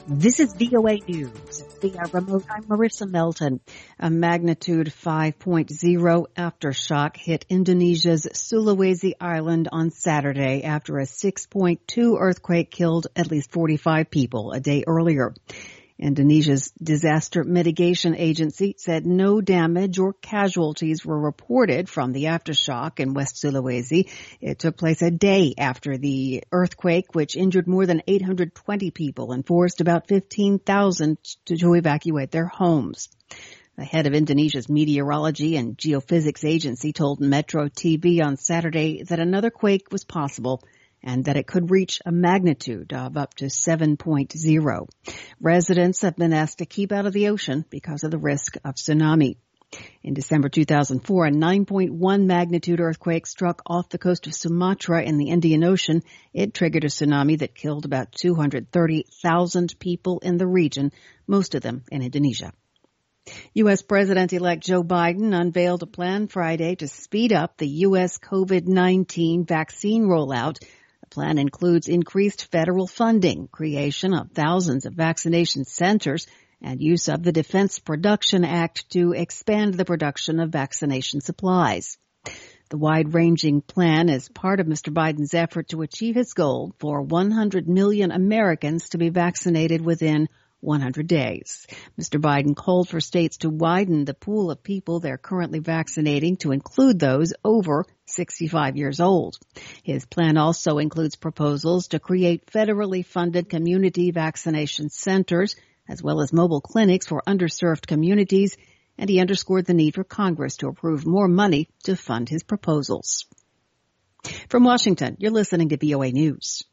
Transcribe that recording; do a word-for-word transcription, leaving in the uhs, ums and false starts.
This is V O A News. Via remote, I'm Marissa Melton. A magnitude five point oh aftershock hit Indonesia's Sulawesi Island on Saturday after a six point two earthquake killed at least forty-five people a day earlier. Indonesia's Disaster Mitigation Agency said no damage or casualties were reported from the aftershock in West Sulawesi. It took place a day after the earthquake, which injured more than eight hundred twenty people and forced about fifteen thousand to, to evacuate their homes. The head of Indonesia's Meteorology and Geophysics Agency told Metro T V on Saturday that another quake was possible and that it could reach a magnitude of up to seven point oh. Residents have been asked to keep out of the ocean because of the risk of tsunami. In December two thousand four, a nine point one magnitude earthquake struck off the coast of Sumatra in the Indian Ocean. It triggered a tsunami that killed about two hundred thirty thousand people in the region, most of them in Indonesia. U S. President-elect Joe Biden unveiled a plan Friday to speed up the U S COVID nineteen vaccine rollout. The plan includes increased federal funding, creation of thousands of vaccination centers, and use of the Defense Production Act to expand the production of vaccination supplies. The wide-ranging plan is part of Mister Biden's effort to achieve his goal for one hundred million Americans to be vaccinated within one hundred days. Mister Biden called for states to widen the pool of people they're currently vaccinating to include those over sixty-five years old. His plan also includes proposals to create federally funded community vaccination centers, as well as mobile clinics for underserved communities, and he underscored the need for Congress to approve more money to fund his proposals. From Washington, you're listening to V O A News.